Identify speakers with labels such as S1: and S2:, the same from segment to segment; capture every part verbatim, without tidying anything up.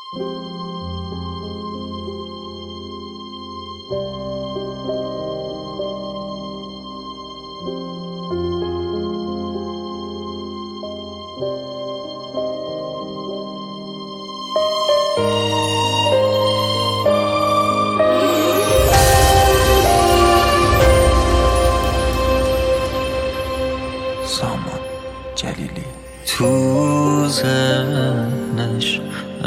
S1: سامان جلیلی.
S2: تو ذهنش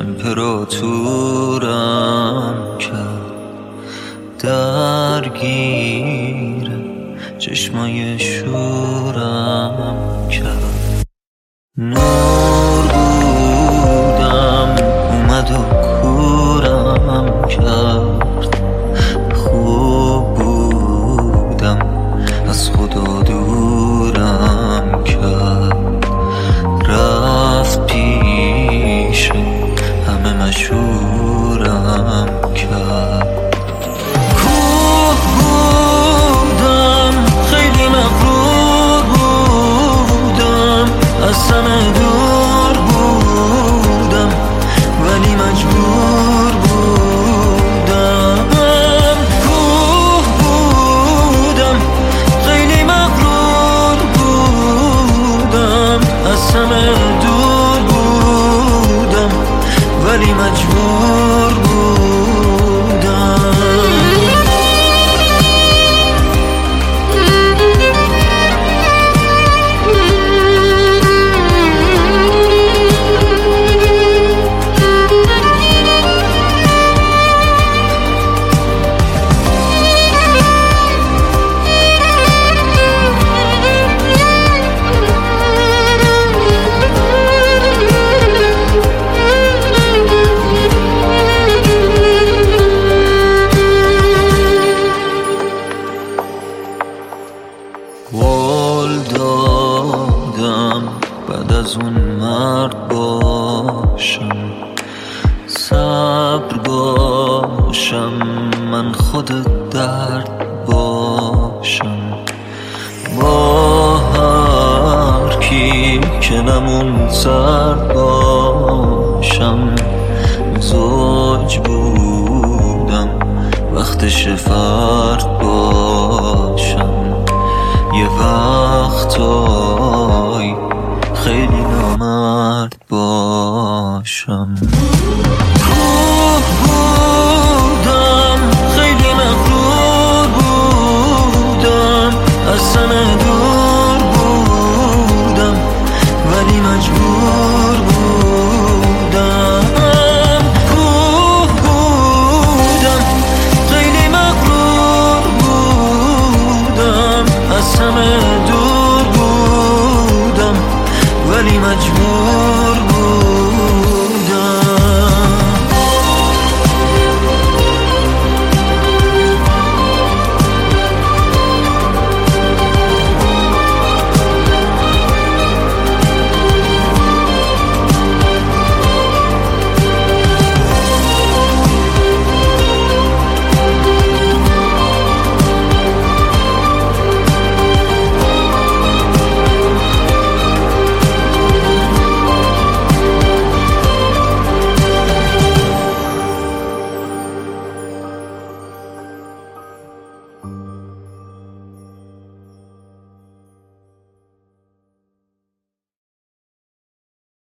S2: امپراتورم کرد، درگیر چشمای شورم کرد. نور بودم اومد و کورم کرد، خوب بودم از خدا دورم کرد. رفت پیش همه مشهورم کرد. کوه بودم خیلی مغرور بودم، از همه دور بودم ولی مجبور بودم. کوه بودم خیلی مغرور بودم، از همه دور بودم ولی مجبور بودم. قول دادم بعد از اون مرد باشم، صبر باشم، من خود درد باشم. با هر کی که نمون سرد باشم. زوج بودم وقتش فرد باشم. یه وقتای خیلی نامرد باشم.